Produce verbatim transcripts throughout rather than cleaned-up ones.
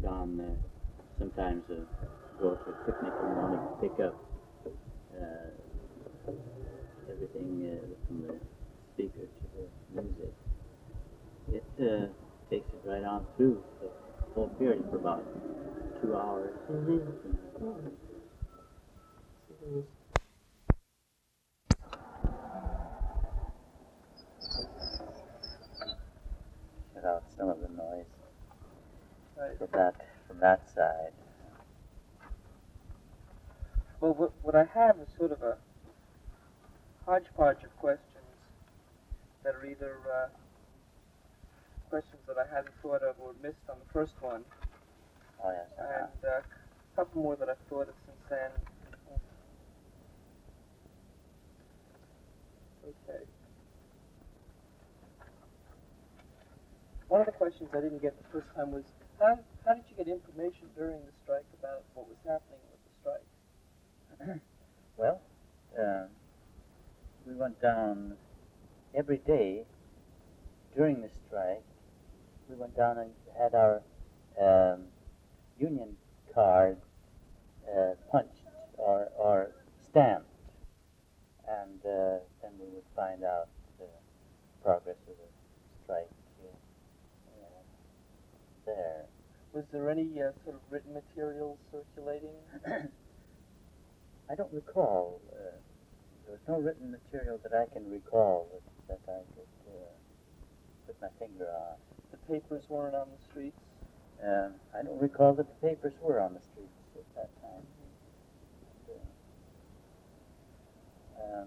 put on, uh, sometimes uh, go to a picnic and want to pick up uh, everything uh, from the speaker to the music. It uh, takes it right on through the whole period for about two hours. Mm-hmm. Uh, Shut out some of the noise Right. from that from that side. Well, what, what I have is sort of a hodgepodge of questions that are either uh, questions that I hadn't thought of or missed on the first one, Oh yes. and uh, a couple more that I've thought of since then. Okay. One of the questions I didn't get the first time was, how, how did you get information during the strike about what was happening with the strike? Well, uh, we went down every day during the strike. We went down and had our um, union card uh, punched or, or stamped, and uh, then we would find out the progress of the strike uh, uh, there. Was there any uh, sort of written materials circulating? I don't recall. Uh, there was no written material that I can recall that, that I could uh, put my finger on. The papers weren't on the streets? Um, I don't recall that the papers were on the streets at that time. And, uh, um,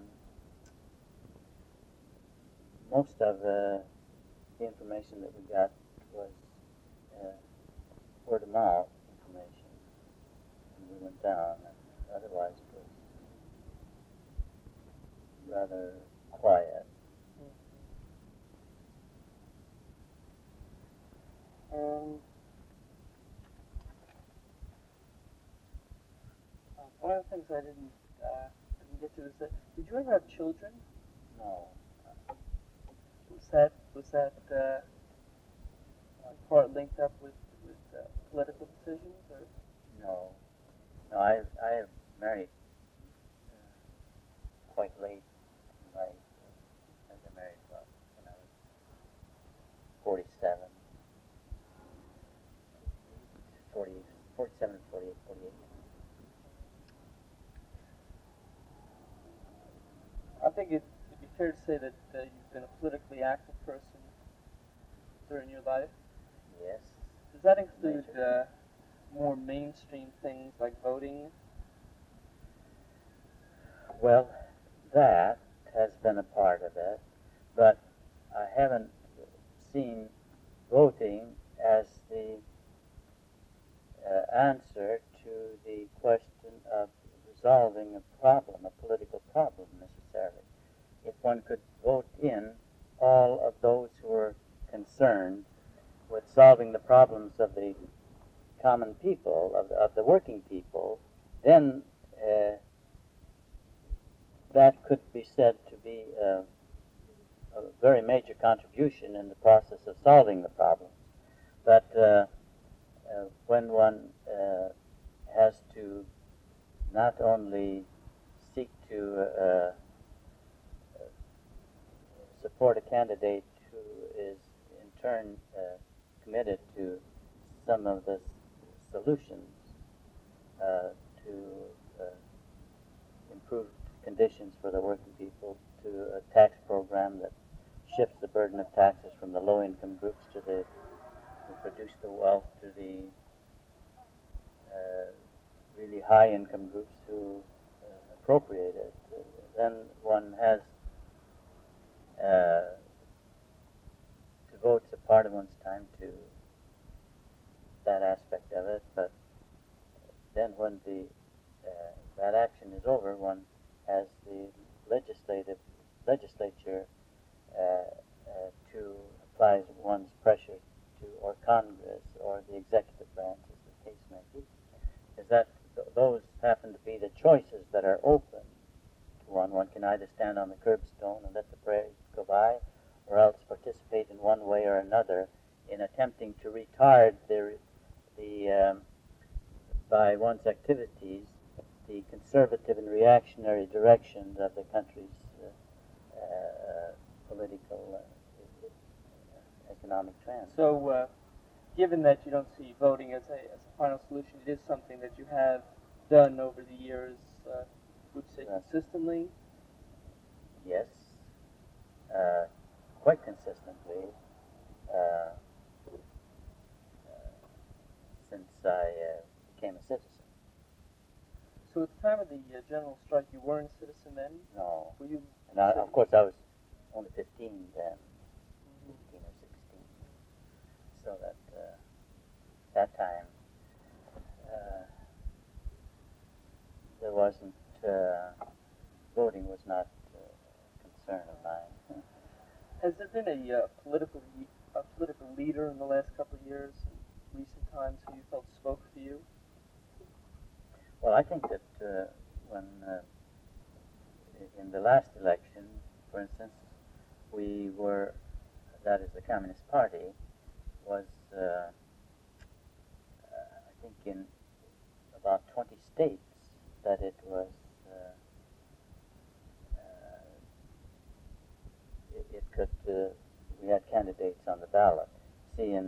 most of uh, the information that we got was uh, word of mouth information when we went down. Otherwise, it was rather quiet. Um, one of the things I didn't uh, didn't get to is that, did you ever have children? No. Was that was that uh, in part linked up with with uh, political decisions, or? No. No, I I married uh, quite late in life. I got married about when I was forty-seven. forty, forty-seven, forty-eight, forty-eight. I think it would be fair to say that uh, you've been a politically active person during your life. Yes. Does that include uh, more mainstream things like voting? Well, that has been a part of it, but I haven't seen voting as the uh, answer to the question of resolving a problem, a political problem necessarily. If one could vote in all of those who are concerned with solving the problems of the common people, of the, of the working people, then uh, that could be said to be uh, a very major contribution in the process of solving the problems. But uh, uh, when one uh, has to not only seek to uh, support a candidate who is in turn uh, committed to some of the solutions uh, to uh, improve conditions for the working people, to a tax program that shifts the burden of taxes from the low-income groups to the who produce the wealth to the uh, really high-income groups who uh, appropriate it. Uh, then one has uh, devotes a part of one's time to that aspect of it, but then when the uh, that action is over, one has the legislative legislature uh, uh, to apply one's pressure to, or Congress, or the executive branch, as the case may be. Is that th- those happen to be the choices that are open to one. One can either stand on the curbstone and let the parade go by, or else participate in one way or another in attempting to retard the the um, by one's activities, the conservative and reactionary direction of the country's uh, uh, political, uh, economic trends. So, uh, given that you don't see voting as a, as a final solution, it is something that you have done over the years, uh, would you say Yes. consistently? Yes, uh, quite consistently, uh, uh, since I uh, became a citizen. So at the time of the uh, general strike, you weren't a citizen then? No. Were you? And I, of course, I was only fifteen then, fifteen or sixteen. So that uh, that time uh, there wasn't uh, voting was not uh, a concern of mine. Has there been a uh, political a political leader in the last couple of years, in recent times, who you felt spoke for you? Well, I think that uh, when uh, in the last election, for instance, we were, that is the Communist Party, was, uh, uh, I think, in about twenty states that it was, uh, uh, it, it could, uh, we had candidates on the ballot. See, in,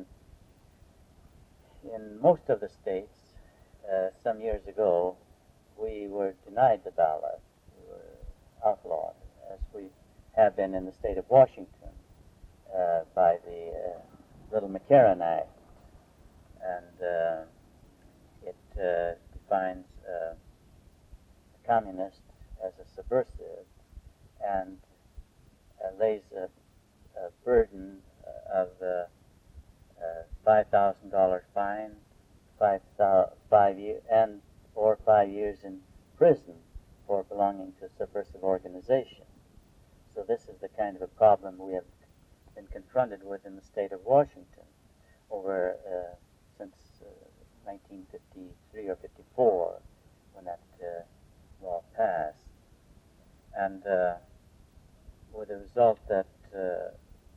in most of the states, uh, some years ago, we were denied the ballot. We were outlawed, as we have been in the state of Washington uh, by the uh, Little McCarran Act. And uh, it uh, defines uh, a communist as a subversive and uh, lays a, a burden of uh, uh, five thousand dollars fine, five, five year, and or five years in prison for belonging to a subversive organization. So this is the kind of a problem we have been confronted with in the state of Washington over uh, since uh, nineteen fifty-three or fifty-four, when that uh, law passed, and uh, with the result that uh,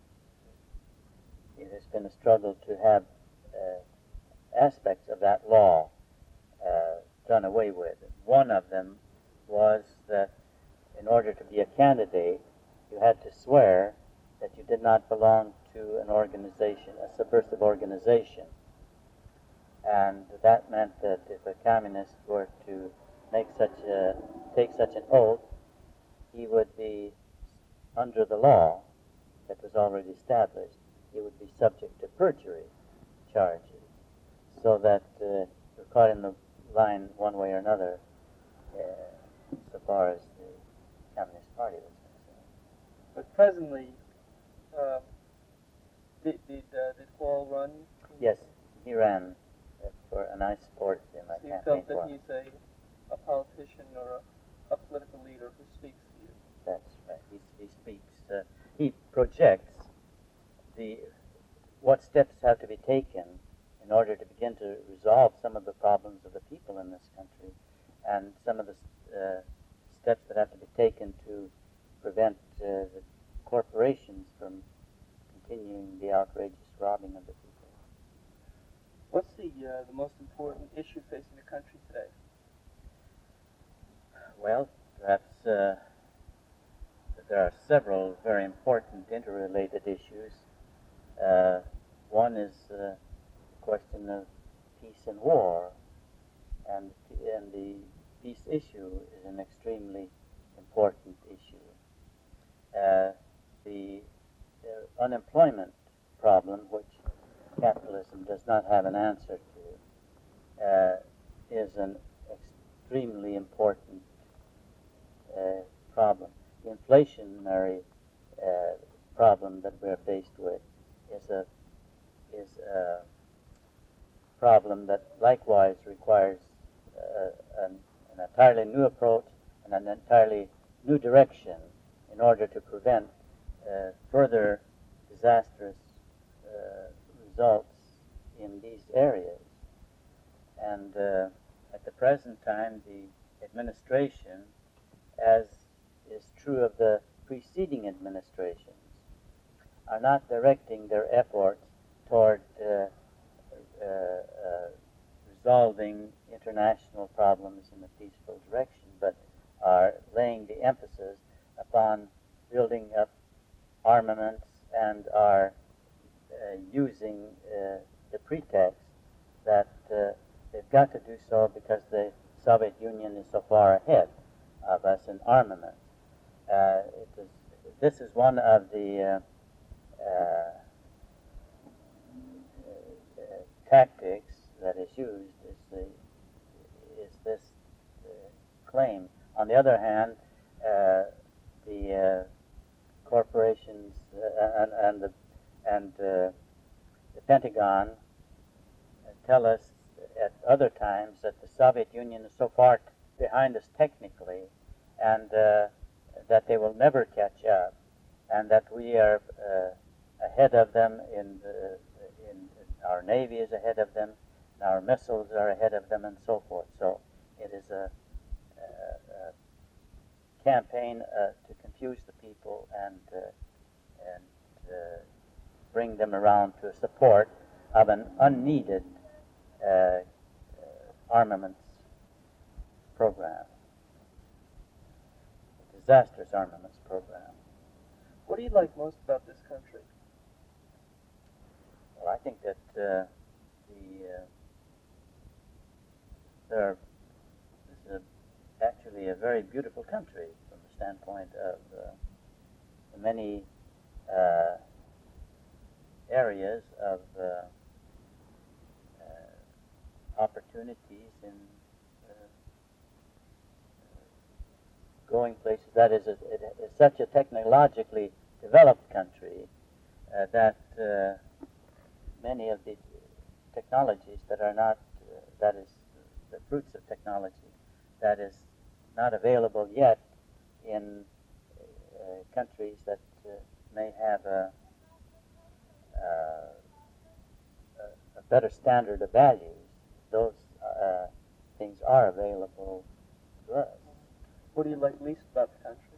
it has been a struggle to have uh, aspects of that law uh, done away with. One of them was that in order to be a candidate, you had to swear that you did not belong to an organization, a subversive organization. And that meant that if a communist were to make such a, take such an oath, he would be, under the law that was already established, he would be subject to perjury charges. So that uh, you're caught in the line one way or another, uh, so far as the Communist Party was concerned. But presently, um, did did, uh, did Paul run? Yes, he ran uh, for, and I supported him. I So you campaigned felt that for him. he's a, a politician or a, a political leader who speaks to you? That's right. He, he speaks. Uh, he projects the what steps have to be taken in order to begin to resolve some of the problems of the people in this country, and some of the uh, steps that have to be taken to prevent uh, the corporations from continuing the outrageous robbing of the people. What's the uh, the most important issue facing the country today? Well, perhaps uh, there are several very important interrelated issues. Uh, one is uh, the question of peace and war, and, and the peace issue is an extremely important issue. Uh, the uh, unemployment problem, which capitalism does not have an answer to, uh, is an extremely important uh, problem. The inflationary uh, problem that we're faced with is a is a problem that likewise requires uh, an, an entirely new approach and an entirely new direction in order to prevent uh, further disastrous uh, results in these areas. And uh, at the present time, the administration, as is true of the preceding administrations, are not directing their efforts toward uh, uh, uh, solving international problems in a peaceful direction, but are laying the emphasis upon building up armaments and are uh, using uh, the pretext that uh, they've got to do so because the Soviet Union is so far ahead of us in armaments. Uh, it is, this is one of the uh, uh, uh, tactics that is used, is, the, is this uh, claim. On the other hand, uh, the uh, corporations uh, and, and the and uh, the Pentagon tell us at other times that the Soviet Union is so far behind us technically, and uh, that they will never catch up, and that we are uh, ahead of them in, the, in, in our Navy is ahead of them, and our missiles are ahead of them, and so forth. So it is a, a, a campaign uh, to confuse the people and uh, and uh, bring them around to a support of an unneeded uh, uh, armaments program, a disastrous armaments program. What do you like most about this country? Well, I think that uh, the uh, there are, this is a, actually a very beautiful country from the standpoint of uh, the many uh, areas of uh, uh, opportunities in uh, going places. That is, a, it is such a technologically developed country uh, that uh, many of the technologies that are not, uh, that is, the fruits of technology, that is not available yet in uh, countries that uh, may have a, uh, a better standard of values. Those uh, things are available to us. What do you like least about the country?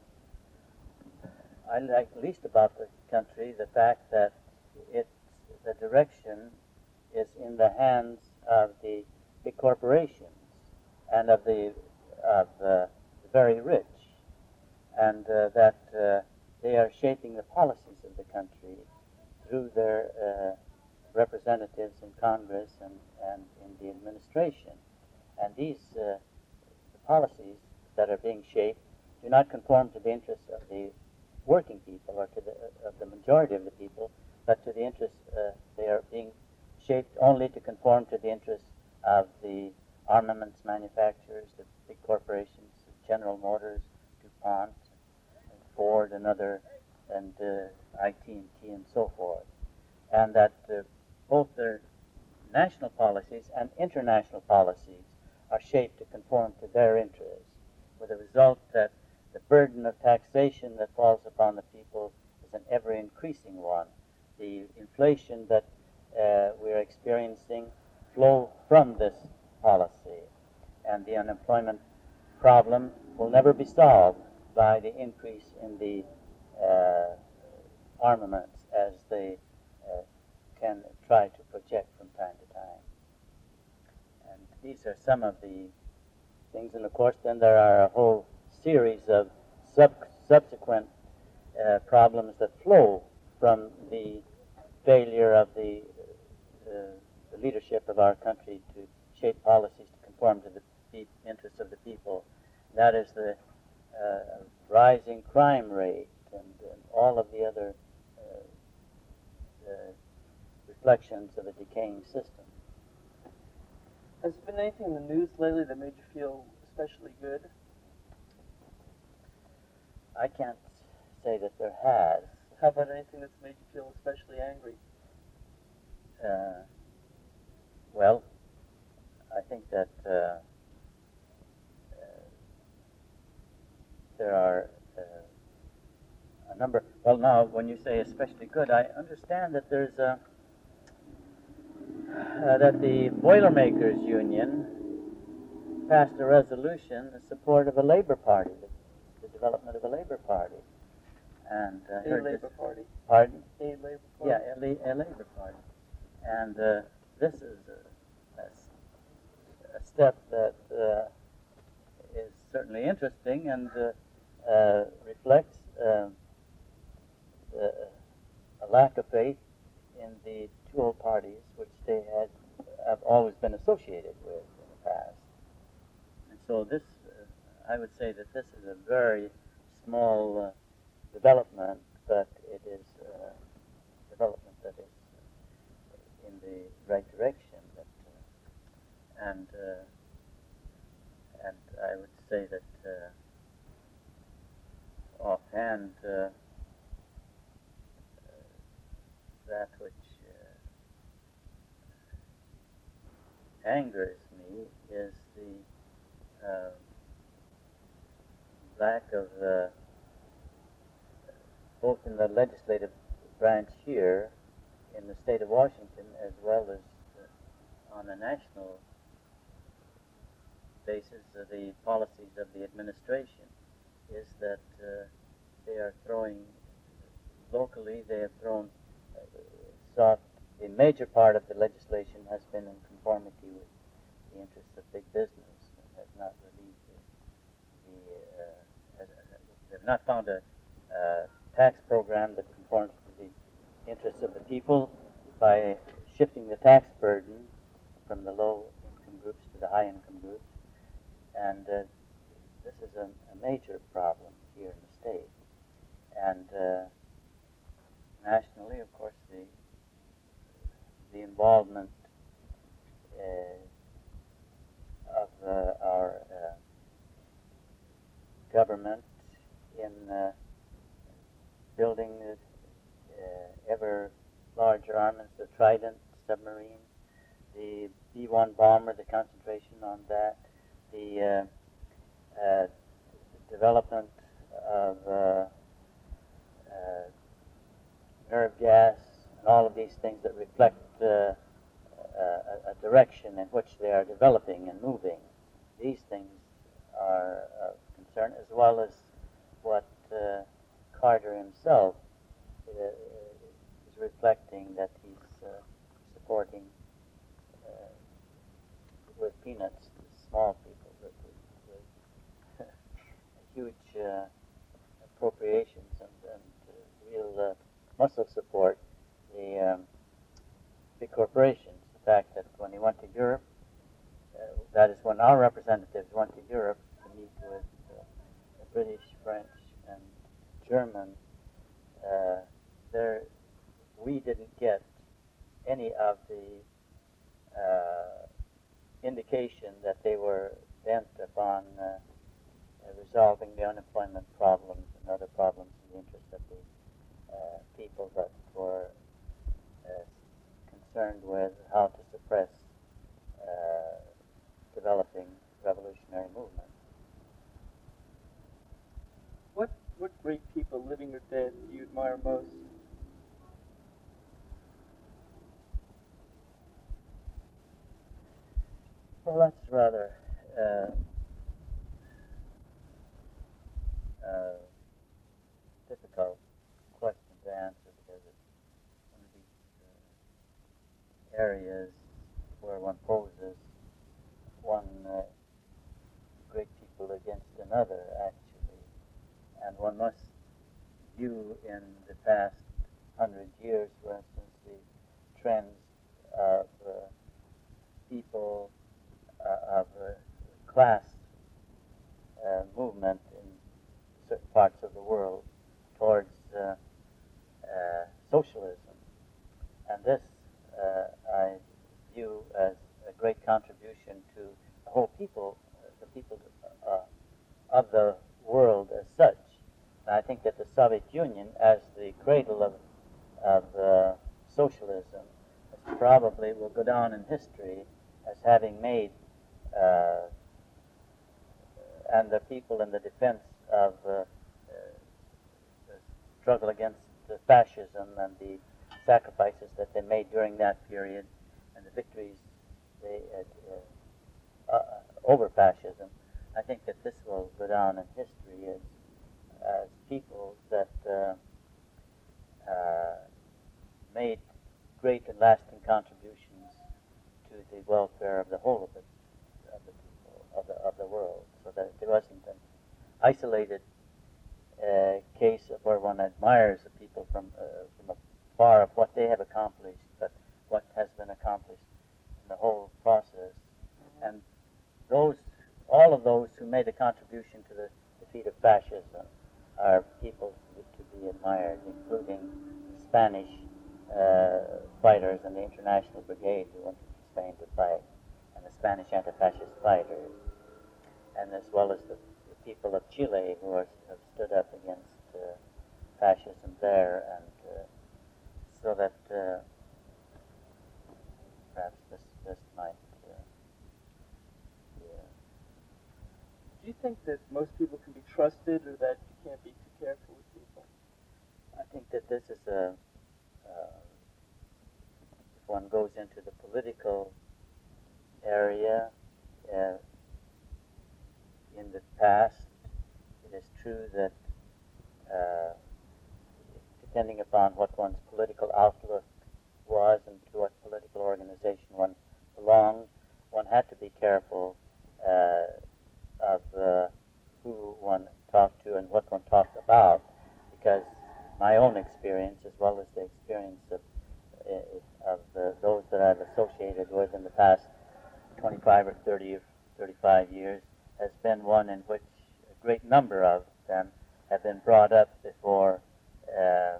I like least about the country the fact that it, the direction is in the hands of the big corporations and of the of the very rich, and uh, that uh, they are shaping the policies of the country through their uh, representatives in Congress and, and in the administration. And these uh, the policies that are being shaped do not conform to the interests of the working people or to the of the majority of the people, but to the interests, uh, they are being shaped only to conform to the interests of the armaments manufacturers, the big corporations, General Motors, DuPont, and Ford, and other, and uh, I T and T, and so forth. And that uh, both their national policies and international policies are shaped to conform to their interests, with the result that the burden of taxation that falls upon the people is an ever-increasing one. The inflation that uh, we're experiencing flow from this policy, and the unemployment problem will never be solved by the increase in the uh, armaments as they uh, can try to project from time to time. And these are some of the things, and of course then there are a whole series of sub subsequent uh, problems that flow from the failure of the, uh, the leadership of our country to shape policies to conform to the pe- interests of the people. That is the uh, rising crime rate and, and all of the other uh, uh, reflections of a decaying system. Has there been anything in the news lately that made you feel especially good? I can't say that there has. How about anything that's made you feel especially angry? Uh, well, I think that uh, uh, there are uh, a number. Well, now, when you say especially good, I understand that there's a uh, that the Boilermakers Union passed a resolution in support of a Labor Party, the, the development of a Labor Party, and uh, A heard Labor this, Party. Pardon? A Labor Party. Yeah, a, a Labor Party, and uh, this is uh, that's step that uh, is certainly interesting and uh, uh, reflects uh, the, a lack of faith in the two old parties which they had have always been associated with in the past. And so this, uh, I would say that this is a very small uh, development, but it is uh, development that is uh, in the right direction. That, uh, and uh, and I would say that uh, offhand uh, that which uh, angers me is the uh, lack of, uh, both in the legislative branch here in the state of Washington as well as uh, on a national basis, of the policies of the administration, is that uh, they are throwing, locally they have thrown, uh, sought, the major part of the legislation has been in conformity with the interests of big business and has not relieved the, the uh, has, they have not found a uh, tax program that conforms to the interests of the people by shifting the tax burden from the low income groups to the high income groups. And uh, this is a, a major problem here in the state. And uh, nationally, of course, the the involvement uh, of uh, our uh, government in uh, building uh, uh, ever larger armaments, the Trident submarine, the B one bomber, the concentration on that, the uh, uh, development of uh, uh, nerve gas, and all of these things that reflect uh, a, a direction in which they are developing and moving. These things are of concern, as well as what uh, Carter himself uh, is reflecting, that he's uh, supporting uh, with peanuts the small people, with, with, with huge uh, appropriations and, and uh, real uh, muscle support the um, big corporations. The fact that when he went to Europe, uh, that is when our representatives went to Europe to meet with uh, the British, French, and German, uh, there we didn't get any of the uh, indication that they were bent upon uh, uh, resolving the unemployment problems and other problems in the interest of the uh, people, but were uh, concerned with how to suppress uh, developing revolutionary movement. What what great people, living or dead, do you admire most? Well, that's rather uh, uh, difficult question to answer, because it's one of these uh, areas where one poses one uh, great people against another, actually, and one must view in the past hundred years, for instance, the trends of uh, people uh, of uh, class uh, movement in certain parts of the world towards uh, uh, socialism. And this uh, I view as a great contribution to the whole people, uh, the people uh, of the world as such. And I think that the Soviet Union, as the cradle of, of uh, socialism, probably will go down in history as having made uh, and the people in the defense of uh, uh, the struggle against the fascism and the sacrifices that they made during that period and the victories they had uh, uh, over fascism. I think that this will go down in history as, as people that uh, uh, made great and lasting contributions to the welfare of the whole of the, of the that it wasn't an isolated uh, case of where one admires the people from uh, from afar of what they have accomplished, but what has been accomplished in the whole process. And those, all of those who made a contribution to the defeat of fascism are people to be admired, including the Spanish uh, fighters and the International Brigade who went to Spain to fight, and the Spanish anti-fascist fighters, and as well as the, the people of Chile who are, have stood up against uh, fascism there, and uh, so that uh, perhaps this, this might uh, be a Do you think that most people can be trusted, or that you can't be too careful with people? I think that this is a, uh, if one goes into the political area, uh, in the past, it is true that uh, depending upon what one's political outlook was and to what political organization one belonged, one had to be careful uh, of uh, who one talked to and what one talked about, because my own experience, as well as the experience of of the, those that I've associated with in the past twenty-five or thirty or thirty-five years, has been one in which a great number of them have been brought up before uh,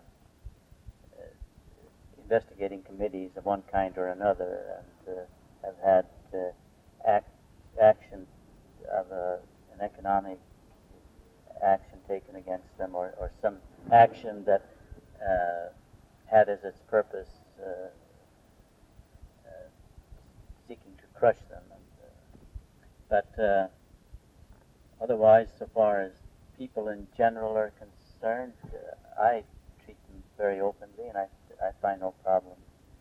investigating committees of one kind or another, and uh, have had uh, act, action of a, an economic action taken against them, or, or some action that uh, had as its purpose uh, uh, seeking to crush them. And, uh, but uh, otherwise, so far as people in general are concerned, uh, I treat them very openly, and I, I find no problem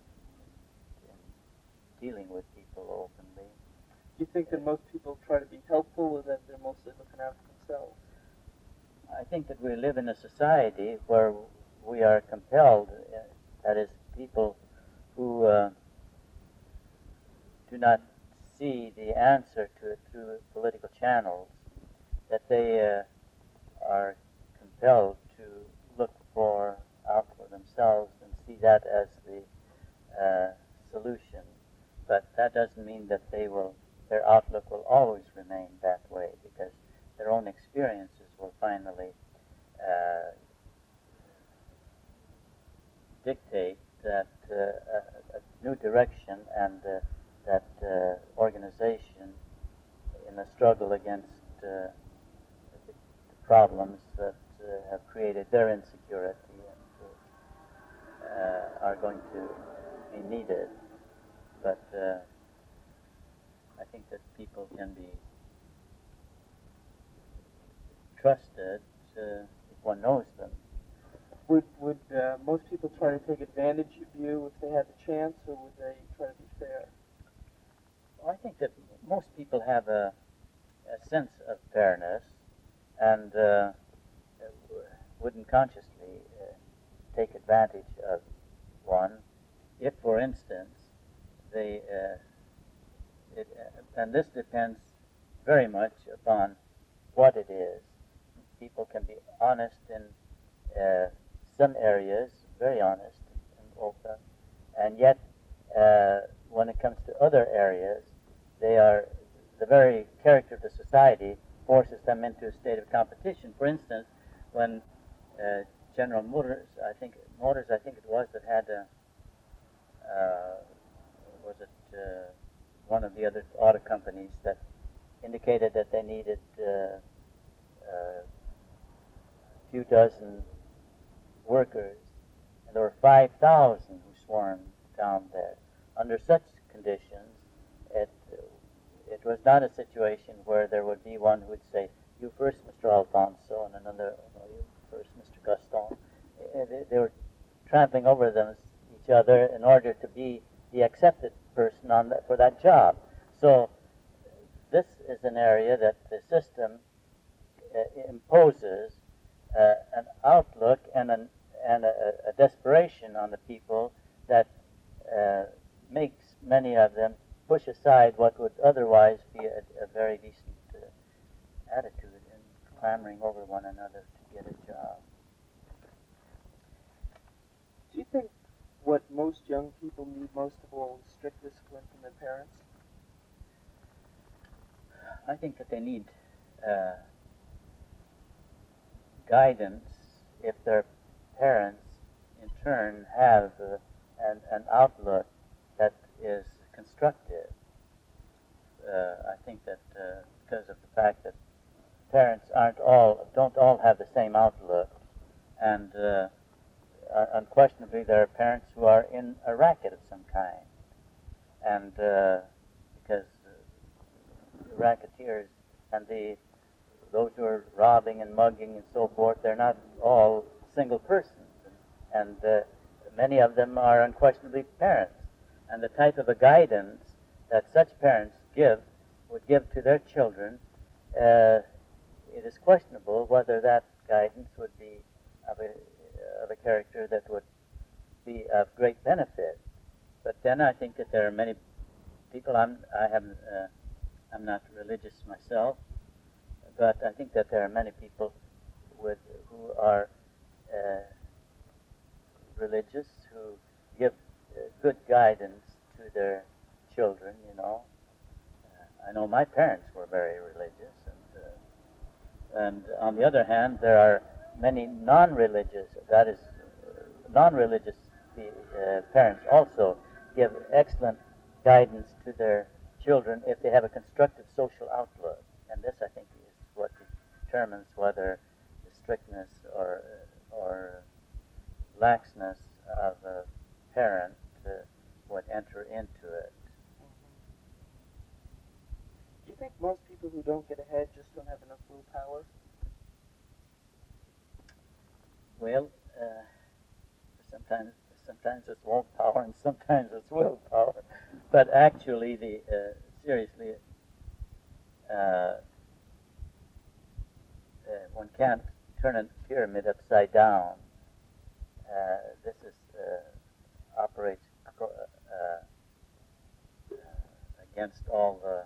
in dealing with people openly. Do you think that most people try to be helpful, or that they're mostly looking out for themselves? I think that we live in a society where we are compelled, uh, that is, people who uh, do not see the answer to it through political channels, that they uh, are compelled to look for out for themselves and see that as the uh, solution. But that doesn't mean that they will, their outlook will always remain that way, because their own experiences will finally uh, dictate that uh, a, a new direction, and uh, that uh, organization in the struggle against uh, the problems that uh, have created their insecurity and uh, are going to be needed. But uh, I think that people can be trusted uh, if one knows them. Would would uh, most people try to take advantage of you if they had the chance, or would they try to be fair? Well, I think that most people have a, a sense of fairness, and uh, wouldn't consciously uh, take advantage of one if, for instance, they, uh, it, uh, and this depends very much upon what it is. People can be honest in uh, some areas, very honest and open, and yet uh, when it comes to other areas, they are, the very character of the society forces them into a state of competition. For instance, when uh, General Motors, I think Motors, I think it was that had a, uh, was it uh, one of the other auto companies that indicated that they needed uh, a few dozen workers, and there were five thousand who swarmed down there. Under such conditions, it it was not a situation where there would be one who would say, "You first, Mister Alfonso," and another, "No, you first, Mister Gaston." They, they were trampling over them, each other, in order to be the accepted person on that, for that job. So this is an area that the system uh, imposes uh, an outlook and an and a, a desperation on the people that uh, makes many of them push aside what would otherwise be a, a very decent uh, attitude in clamoring over one another to get a job. Do you think what most young people need most of all is strict discipline from their parents? I think that they need uh, guidance if their parents, in turn, have uh, an, an outlook that is constructive. Uh, I think that uh, because of the fact that parents aren't all don't all have the same outlook, and uh, uh, unquestionably there are parents who are in a racket of some kind, and uh, because uh, racketeers and the those who are robbing and mugging and so forth, they're not all single persons, and uh, many of them are unquestionably parents, and the type of a guidance that such parents give would give to their children, uh, it is questionable whether that guidance would be of a, of a character that would be of great benefit. But then I think that there are many people, I'm, I haven't, uh, I'm not religious myself, but I think that there are many people with, who are uh, religious, who give uh, good guidance to their children, you know. Uh, I know my parents were very religious, and, uh, and on the other hand, there are many non-religious, that is, uh, non-religious uh, parents also give excellent guidance to their children if they have a constructive social outlook. And this, I think, is what determines whether the strictness or or laxness of a parent uh, would enter into it. Mm-hmm. Do you think most people who don't get ahead just don't have enough willpower? Well, uh, sometimes sometimes it's willpower and sometimes it's willpower. But actually, the uh, seriously, uh, uh, one can't turn a pyramid upside down. Uh, this is uh, operates uh, uh, against all the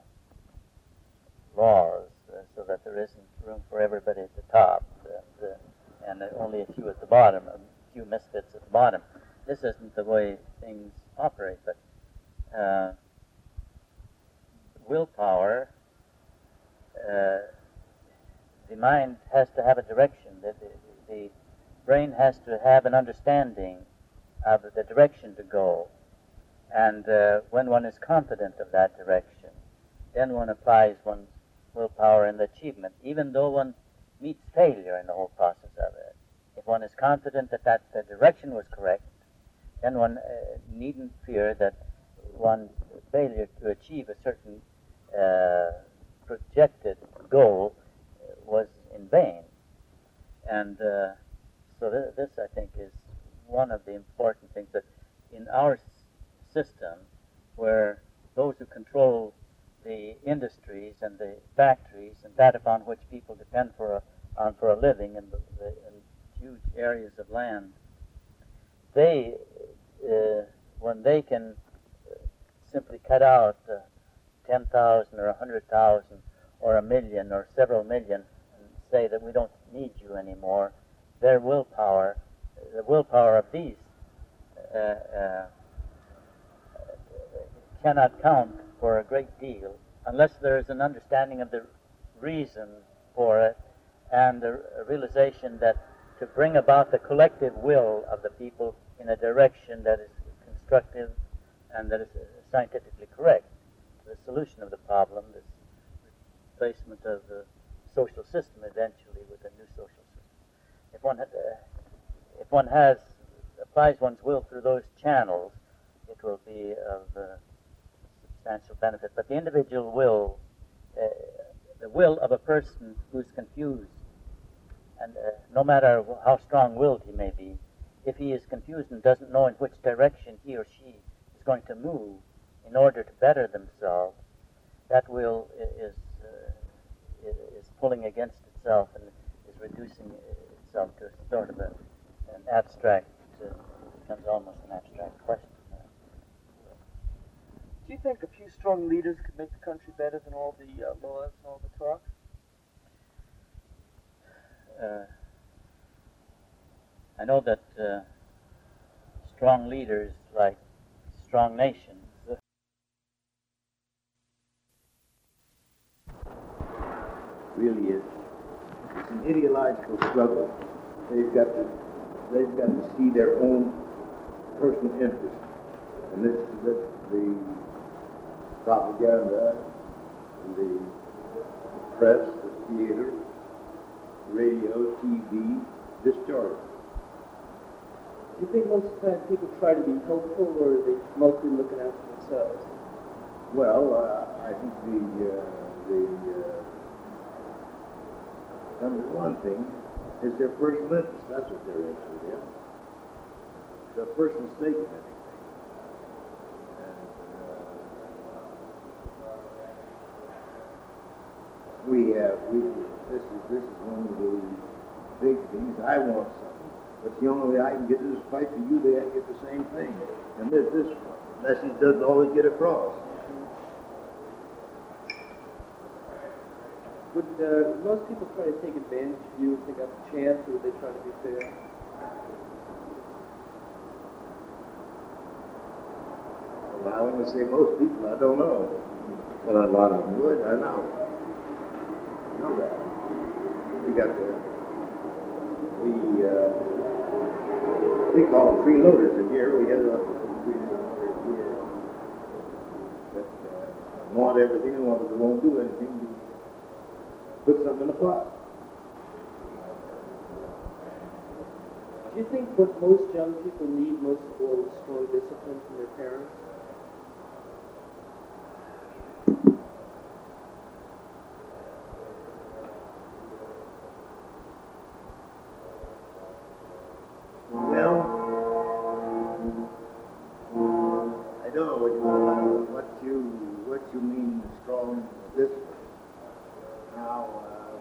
laws, uh, so that there isn't room for everybody at the top, and, uh, and only a few at the bottom, a few misfits at the bottom. This isn't the way things operate, but uh, willpower, uh, the mind has to have a direction. The, the, the brain has to have an understanding of the direction to go. And uh, when one is confident of that direction, then one applies one's willpower in the achievement, even though one meets failure in the whole process of it. If one is confident that, that the direction was correct, then one uh, needn't fear that one's failure to achieve a certain uh, projected goal uh, was in vain. And uh, so th- this, I think, is one of the important things, that in our s- system, where those who control the industries and the factories and that upon which people depend for a, on for a living in, the, the, in huge areas of land, they, uh, when they can simply cut out uh, ten thousand or one hundred thousand or a million or several million and say that we don't need you anymore, their willpower, the willpower of these uh, uh, cannot count for a great deal unless there is an understanding of the reason for it and the realization that to bring about the collective will of the people in a direction that is constructive and that is scientifically correct. The solution of the problem, this replacement of the social system eventually with a new social system. If one had, uh, if one has applies one's will through those channels, it will be of uh, substantial benefit. But the individual will, uh, the will of a person who's confused, and uh, no matter how strong-willed he may be, if he is confused and doesn't know in which direction he or she is going to move in order to better themselves, that will is uh, is pulling against itself and is reducing itself to a sort of a, an abstract, uh, becomes almost an abstract question. Do you think a few strong leaders could make the country better than all the uh, laws and all the talk? uh, I know that uh, strong leaders like strong nations. Really is. It's an ideological struggle. They've got to, they've got to see their own personal interest, and this, this the propaganda, the press, the theater, radio, T V, distorted. Do you think most of the time people try to be helpful, or are they mostly looking out for themselves? Well, uh, I think the uh, the uh, number one thing is their personal interest. That's what they're interested in. Their personal stake in anything. And, uh, we have we this is this is one of the big things. I want something, but the only way I can get this fight for you, they get the same thing. And this this message doesn't always get across. Would uh, most people try to take advantage of you if they got the chance, or would they try to be fair? Well, I want to say most people, I don't know. But a lot of them would, I know. I know that. We got the, we, uh, we call them freeloaders in here. We had a freeloaders here that uh, want everything and want, they won't do anything. Put something in the pot. Do you think what most young people need most of all is strong discipline from their parents? Well, I don't know what you what you what you mean strong discipline. Now, uh,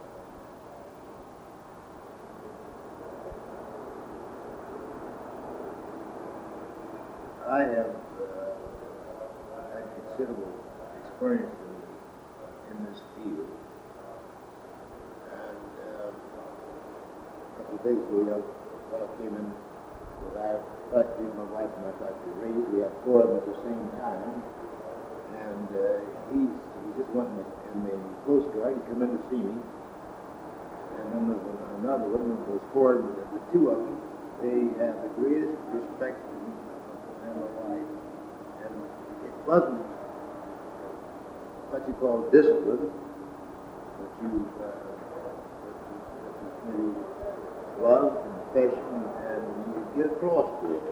I have uh, had considerable experience in, in this field. And uh, a couple of days ago, young fellow came in with our factory, my wife and my factory raised. We had four of them at the same time. And uh, he's, he just went in the, in the Coast Guard. He come in to see me. And then there was another one, there was four, the, the two of them, they have the greatest respect for me and my wife. And it wasn't what you call discipline, but you, uh, that you, that you love and affection, and you get across to it.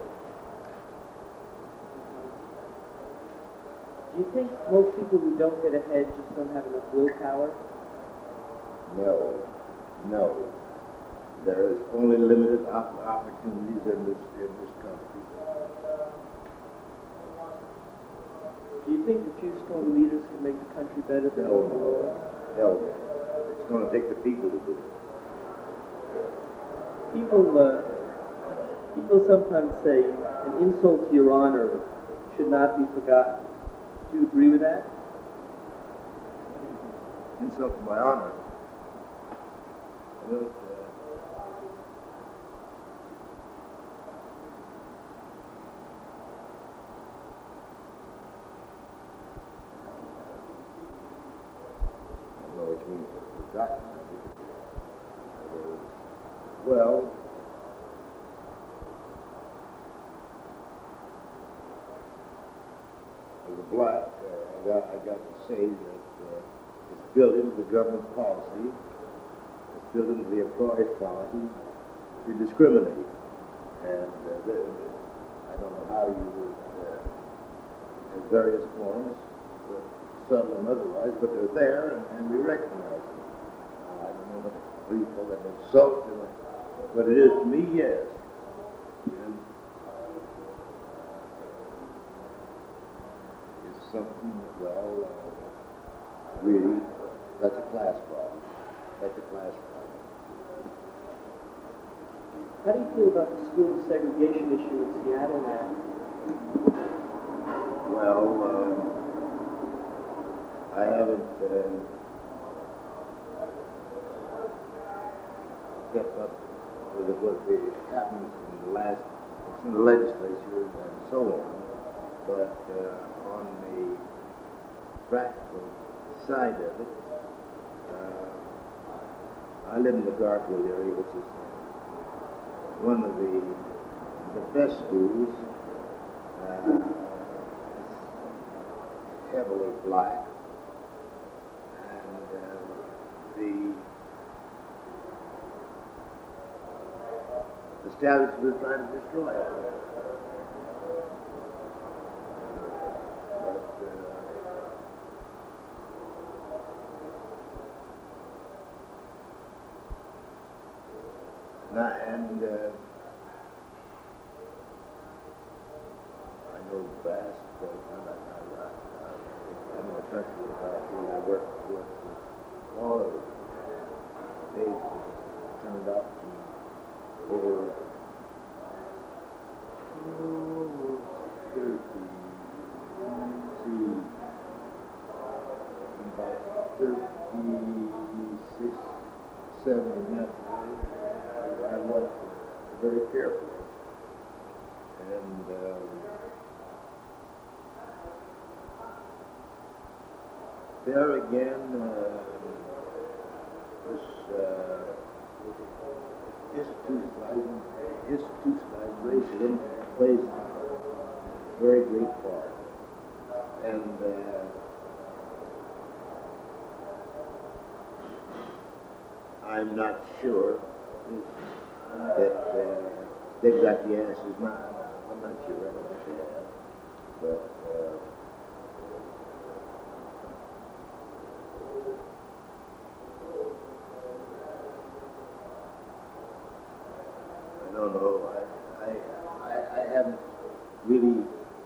Do you think most people who don't get ahead just don't have enough willpower? No, no. There is only limited op- opportunities in this in this country. Do you think a few strong leaders can make the country better than No, the world? no. It's going to take the people to do it. People, uh, people sometimes say an insult to your honor should not be forgotten. Do you agree with that? Insult to my honor. I don't, uh, I don't know what you mean forgotten. Well, as a black, uh, I got I got to say that uh, it's built into the government's policy, it's built into the employer's policy to discriminate. And uh, the, I don't know how you would, uh, in various forms, uh, subtle and otherwise, but they're there, and, and we recognize them. Uh, I don't know what you call that insult, but it is to me, yes. And it's something, well, uh, really, that's a class problem. That's a class problem. How do you feel about the school segregation issue in Seattle now? Well, uh, I haven't, uh, kept up with what happens in the last, in the legislature and so on. But uh, on the practical side of it, uh, I live in the Garfield area, which is one of the the best schools. Uh, heavily black, and uh, the establishment was trying to destroy it. But, uh, now, and uh, I know vast, uh, I'm not, I'm not, I'm in the country about when I work with all of it. They turned out to over oh, thirty, about thirty-six, seven and a half. I watched very carefully. And um, there again, uh, this uh, institutionalizing, institutionalized racism plays a very great part. And uh, I'm not sure that uh, they've got the answers now. I'm not sure. I don't think they have. But uh, I don't know. I, I, I, I haven't really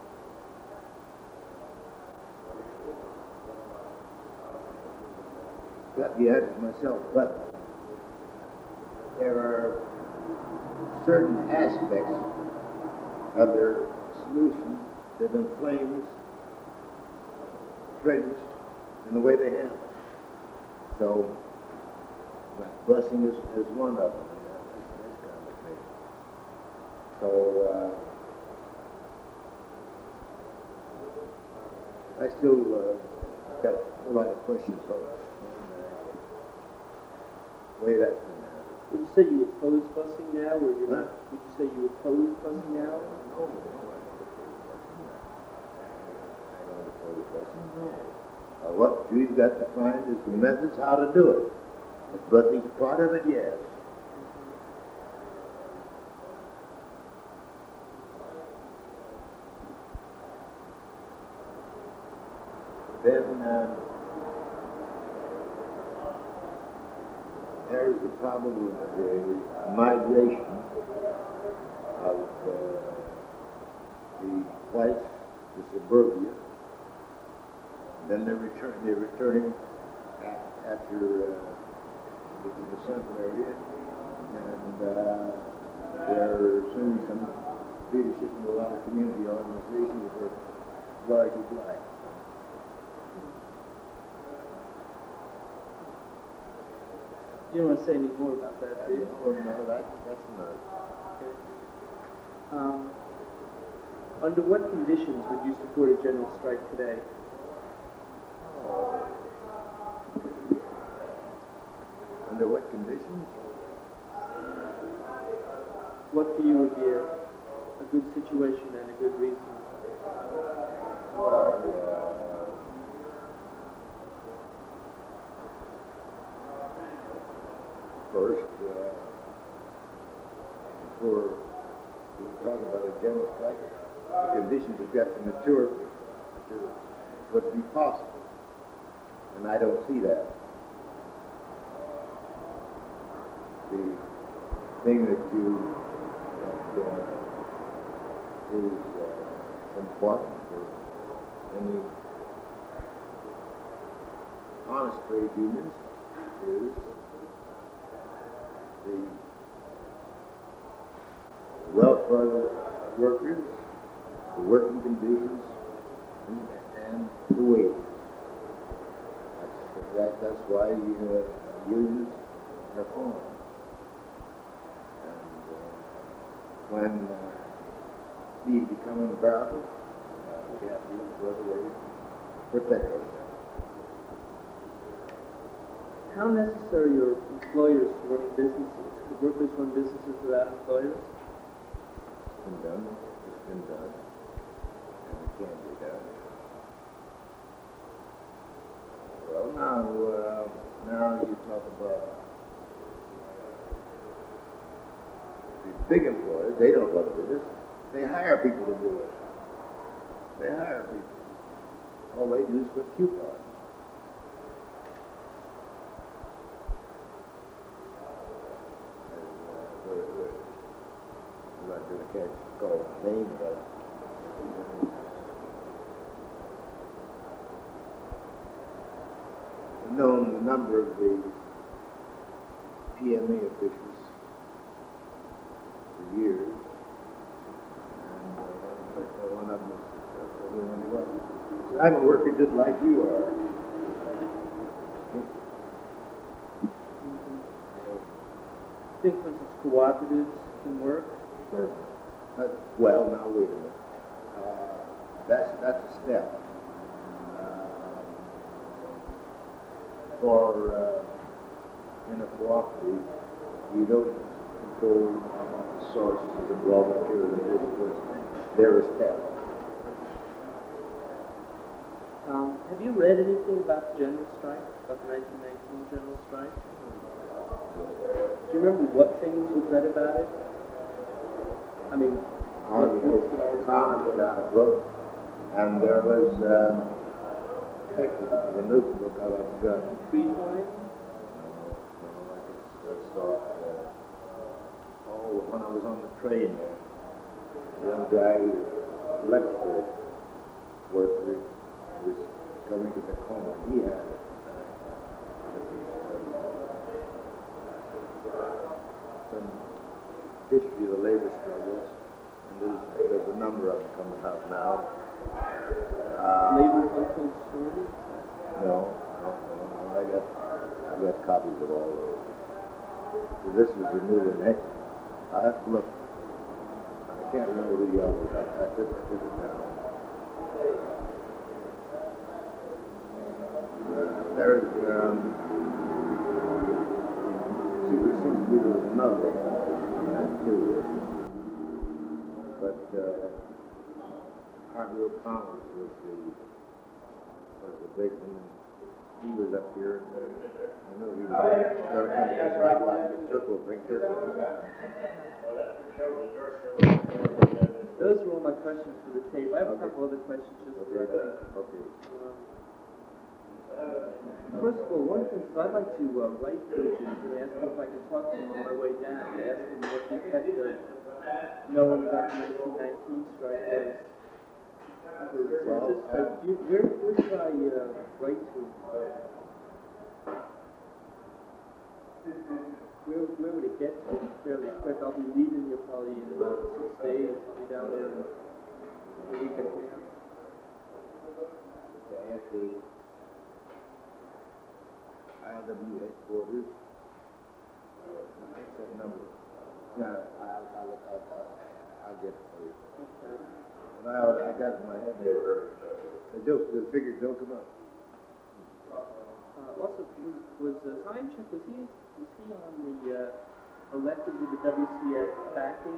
got the answers myself, but there are certain aspects of their solution that inflames prejudice in the way they handle it. So, like busing is, is one of them. That's, that's kind of thing. So, uh, I still uh, got a lot of questions on the way that's been handled. Would you say you oppose busing now, or you're Huh? not? Would you say you oppose busing now? No, no, I don't oppose busing, no. Uh, what you've got to find is the methods how to do it. If busing's a part of it, yes. Then uh, there's the problem of the migration of uh, the whites to suburbia. Then they're, return, they're returning a- after uh, the, the central area, and uh, there are soon some leadership in a lot of community organizations that are largely black. You don't want to say any more about that, do you? Oh, no, that, that's enough. Okay. Um, under what conditions would you support a general strike today? Under what conditions? What for you would be a, a good situation and a good reason? Well, uh, first, uh, before we talk about a general strike, the conditions have got to mature to what would be possible. And I don't see that. The thing that you that, uh, is uh, important for any honest trade unions is the welfare of workers, the working conditions, and, and the wages. That's, that, that's why uh, unions are formed. when uh, he become unbearable, uh, we have to look for other ways to protect ourselves. How necessary are employers for running businesses? Could workers run businesses without employers? It's been done. It's been done. And it can be done. Well, now, uh, now you talk about the big employers. They don't run a business. They hire people to do it. They hire people. All they do is put coupons. I'm not going to catch call his name, but I've known a number of the P M A officials for years, and uh, one of them was successful when he was. I'm a worker just like you are. I think, for instance, cooperatives can work. Sure. Uh, well, now wait a minute. Uh, that's that's a step. Uh, for uh, in a cooperative, you don't control the sources of the raw material and this. They're a step. Um, have you read anything about the general strike, about the nineteen nineteen general strike? Do you remember what things you read about it? I mean, I found it out a book, and there was uh, the notebook I was got. Free time? I saw it. Uh, oh, when I was on the train there, the young guy who electrical worker was coming to the corner. He had it. Some history of the labor struggles, and there's, there's a number of them coming out now. Uh, Labor untold stories? no, no, no, no, I got, I got copies of all those. So this is the new one. Next, I have to look. I can't remember who the other was. I, I took, I took it down. Uh, there's, um, see, there seems to be there was another one that too. But uh, Harvey O'Connell was the was the big one. He was up here. I know he was going to come to this right line. The circle bring this. Those are all my questions for the tape. I have Okay. a couple other questions just for Okay. the Okay. Um, First of all, one thing is I'd like to uh, write coaches and ask them if I can talk to them on my way down and ask them what the effect of knowing about the nineteen nineteen strike was. Well, Just, uh, do you, where, where should I uh, write to? Where, where would it get to fairly quick? I'll be leaving here probably in about six days. I'll be down there in a week and a half. At the I W headquarters. What's that number? No, I'll, I'll, I'll, I'll, I'll get it for you. Okay. And I, I got it in my head there. The joke, the figures don't come up. Uh, also, was uh, Seincheck, was he, was he on the, uh, elected with the W C F backing?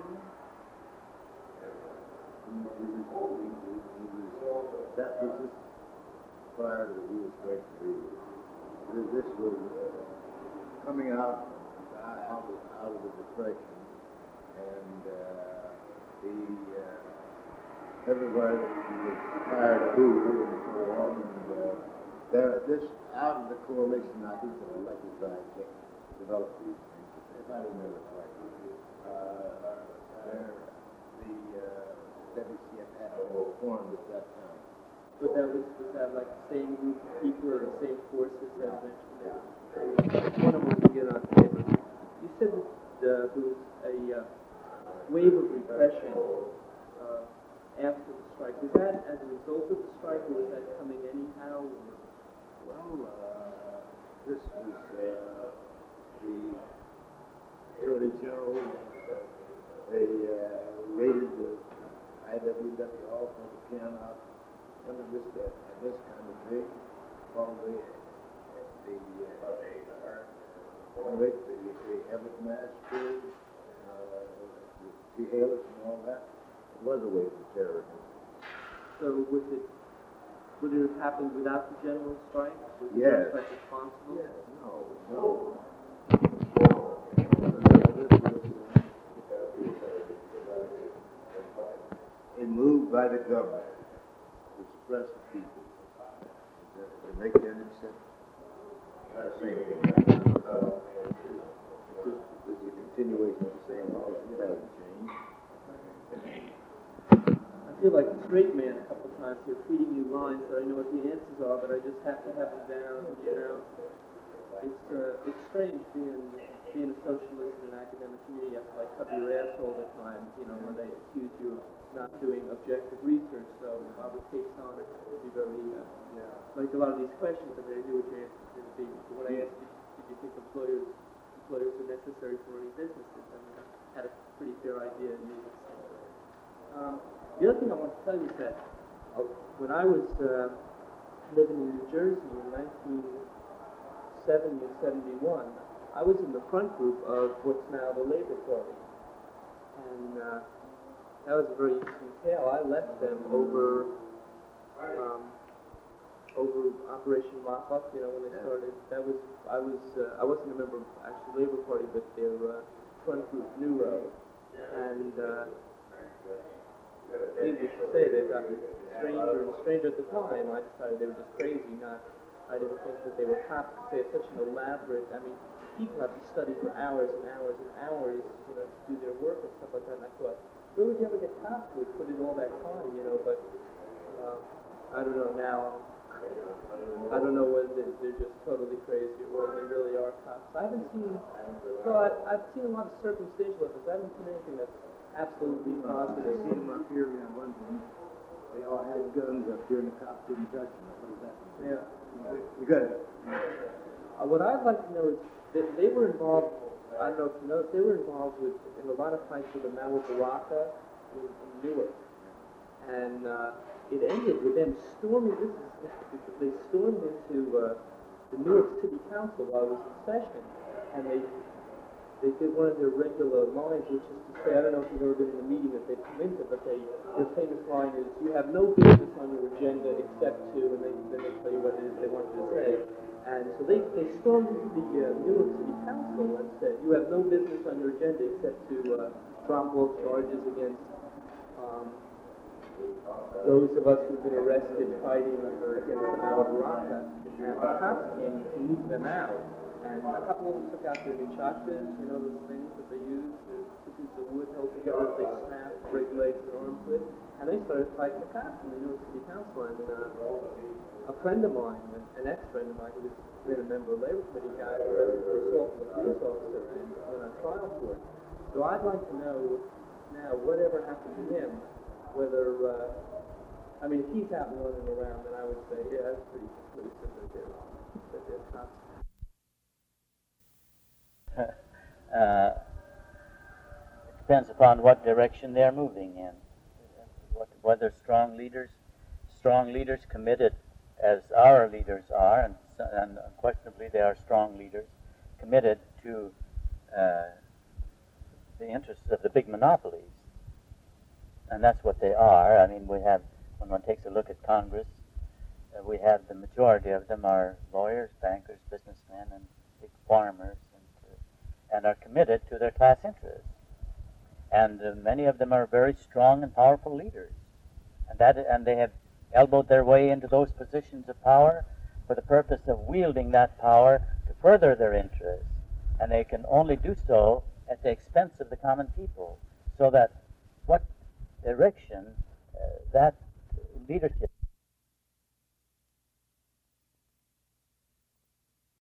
He, he was, he, he, he was, that was just prior to the U S strike agreement. This, this was uh, coming out, uh, out, of, out of the depression, and uh, the uh, everybody was tired of food and so on, and uh, there, this out of the coalition, I think the elected Seincheck developed these things, if I remember correctly. Uh, there, the uh, W C F had been formed at that time. But that was, was that like the same group of people or the same forces that eventually? One of them to get on paper. You said that uh, there was a uh, wave of repression uh, after the strike. Was that as a result of the strike, or was that coming anyhow? Or? Well, uh, this was uh, the Attorney General they uh, raised the I W W all for the piano under this uh, this kind of thing. Called the the uh, the, the Everett Master, uh, the T. Hallis and all that. It was a way of terrorism. So was it, would it have happened without the general strike? Was the Yes. general strike responsible? Yes. No, no. A move by the government to suppress the people, to, to make them accept the same thing. Uh, it's a continuation of the same laws. It hasn't changed. I feel like a straight man a couple of times here feeding you lines that I know what the answers are, but I just have to have them down, you know. It's uh, it's strange being being a socialist in an academic community. You have to like cover your ass all the time, you know, when they accuse you of not doing objective research. So Barbara takes on it would be very uh, yeah. Like a lot of these questions that they do with your answers to be. When I asked you, did you think employers employers are necessary for running businesses? I mean, I had a pretty fair idea you would say. Um, the other thing I want to tell you is that uh, when I was uh, living in New Jersey in nineteen seventy and seventy-one, I was in the front group of what's now the Labor Party. And uh, that was a very interesting tale. I left them over um, over Operation Mop-Up, you know, when they started. That was, I was, uh, I wasn't a member of actually Labor Party, but their uh, front group, New Road. And uh, needless to say, they got stranger and stranger at the time. I decided they were just crazy, not I didn't think that they were cops because they had such an elaborate, I mean, people have to study for hours and hours and hours, you know, to do their work and stuff like that. And I thought, where would you ever get cops who would put in all that time, you know, but uh, I don't know now. I don't know whether they're just totally crazy or whether they really are cops. I haven't seen, well, I, I've seen a lot of circumstantial evidence. I haven't seen anything that's absolutely positive. I've seen them up here in London. They all had guns up here and the cops didn't touch them. What does that mean? Yeah. You got it. Uh, what I'd like to know is that they were involved, I don't know if you know, they were involved with in a lot of fights with the Mawa Baraka in, in Newark. And uh, it ended with them storming, this is, they stormed into uh, the Newark City Council while it was in session. And they they did one of their regular lines, which is to say, I don't know if you've ever been in a meeting that they've come into, but they, their famous line is, you have no business on your agenda except to, and they, then they tell you what it is they want you to say. And so they, they stormed into the uh, Newark City Council and said, you have no business on your agenda except to uh, drop all charges against um, those of us who've been arrested fighting against the Mawa Baraka. And the cops came to move them out. And a couple of them took out their nunchakas, you know, those things that they use, the two pieces of wood held together that they snap, break legs and arms with. And they started fighting the cops in the Newark City Council. And uh, a friend of mine, an ex-friend of mine, who was been a member of the Labor Committee, got arrested for assault of a police officer and went on trial for it. So I'd like to know now whatever happened to him, whether, uh, I mean, if he's out and running around, then I would say, yeah, that's pretty, pretty simple to do. That they're cops. Uh, it depends upon what direction they're moving in. What, whether strong leaders, strong leaders committed, as our leaders are, and, and unquestionably they are strong leaders, committed to uh, the interests of the big monopolies. And that's what they are. I mean, we have, when one takes a look at Congress, uh, we have the majority of them are lawyers, bankers, businessmen, and big farmers, and are committed to their class interests. And uh, many of them are very strong and powerful leaders. And that, and they have elbowed their way into those positions of power for the purpose of wielding that power to further their interests. And they can only do so at the expense of the common people. So that what direction uh, that leadership